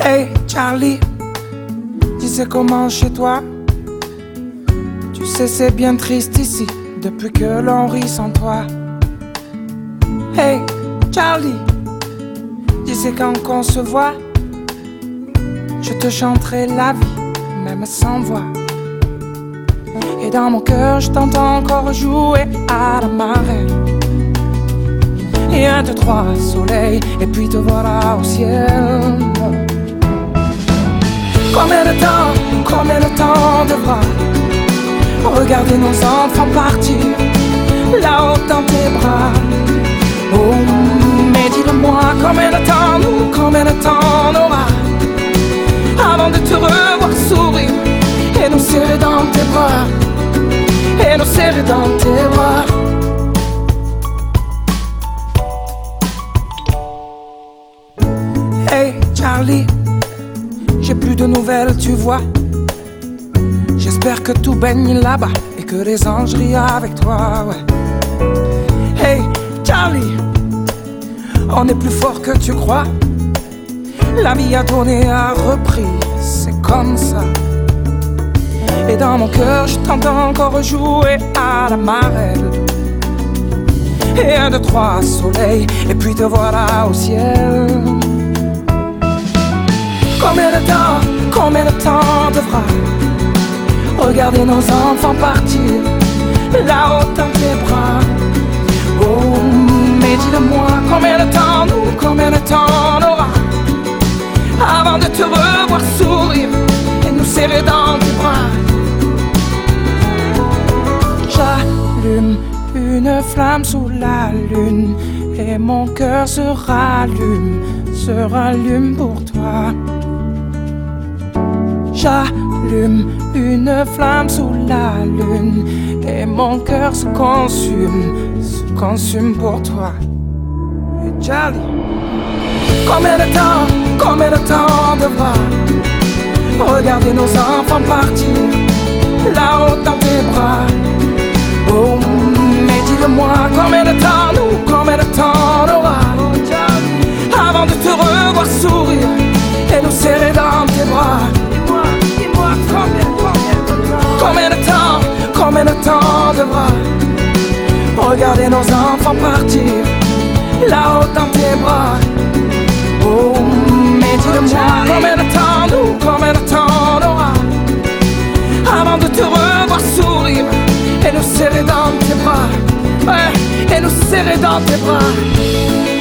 Hey Charlie, tu sais comment chez toi? Tu sais c'est bien triste ici, depuis que l'on rit sans toi. Hey Charlie, tu sais quand on se voit, je te chanterai la vie, même sans voix. Et dans mon cœur je t'entends encore jouer à la marelle. Et 1, 2, 3, soleil, et puis te voilà au ciel. Combien de temps devra regarder nos enfants partir là-haut dans tes bras? Oh, mais dis-le-moi, combien de temps on aura avant de te revoir sourire et nous serrer dans tes bras, et nous serrer dans tes bras. Hey Charlie, j'ai plus de nouvelles, tu vois. J'espère que tout baigne là-bas et que les anges rient avec toi, ouais. Hey Charlie, on est plus fort que tu crois. La vie a donné, a repris, c'est comme ça. Et dans mon cœur, je t'entends encore jouer à la marelle. Et 1, 2, 3, soleil, et puis te voilà au ciel. Combien de temps devra regarder nos enfants partir là-haut dans tes bras? Oh, mais dis-le-moi, combien de temps on aura avant de te revoir sourire et nous serrer dans tes bras? J'allume une flamme sous la lune et mon cœur se rallume pour toi. J'allume une flamme sous la lune et mon cœur se consume pour toi. Et Charlie, combien de temps devra regarder nos enfants partir là-haut dans tes bras? Oh, mais dis-le-moi, combien de temps on aura avant de te revoir sourire et nous serrer dans tes bras? Dis-moi, combien de temps devra regarder nos enfants partir là-haut dans tes bras? Oh, mais dis-le-moi, combien de temps on aura avant de te revoir sourire et nous serrer dans tes bras, ouais, et nous serrer dans tes bras.